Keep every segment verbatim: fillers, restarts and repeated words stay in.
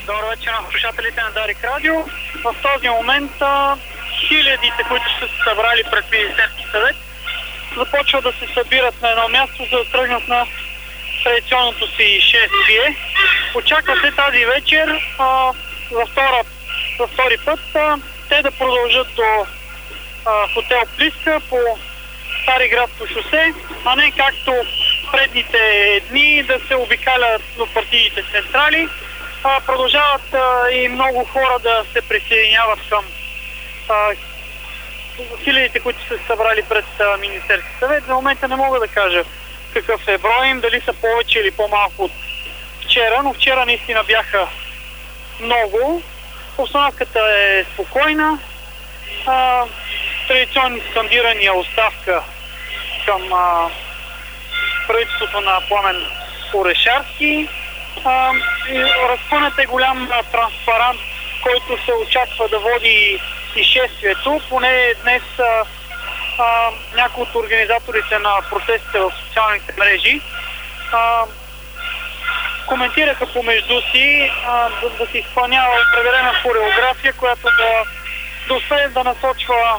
Добър вечер на слушателите на Дарик Радио. В този момент а, хилядите, които са се събрали пред Министерски съвет, започват да се събират на едно място, за да тръгнат на традиционното си шествие. Очаква се тази вечер а, за, втора, за втори път а, те да продължат до а, хотел Плиска по Цариградско шосе, а не както предните дни да се обикалят до партийните централи. А, продължават а, и много хора да се присъединяват към а, хилядите, които са се събрали пред а, Министерски съвет. За момента не мога да кажа какъв е броя им, дали са повече или по-малко от вчера, но вчера наистина бяха много. Обстановката е спокойна. А, традиционни скандирания, оставка към а, правителството на Пламен Орешарски. А, разпънат е голям а, транспарант, който се очаква да води и шествието. Поне днес а, а, някои от организаторите на протестите в социалните мрежи а, коментираха помежду си а, да, да се изпълнява определена хореография, която да, да успее да насочва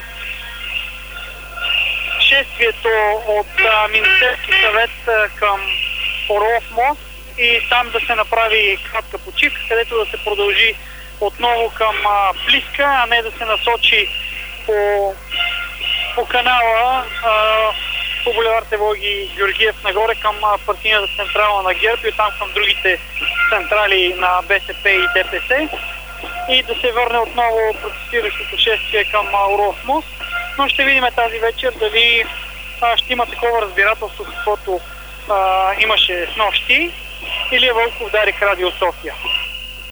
шествието от а, Министерски съвет а, към Орлов мост и там да се направи кратка почивка, където да се продължи отново към а, Плиска, а не да се насочи по, по канала а, по булевард Евлоги Георгиев нагоре към а, партийната централа на ГЕРБ и там към другите централи на БСП и ДПС и да се върне отново протестиращото шествие към Орлов мост. Но ще видим тази вечер дали а, ще има такова разбирателство, каквото а, имаше снощи, или е Вълков, Дарик Радио София.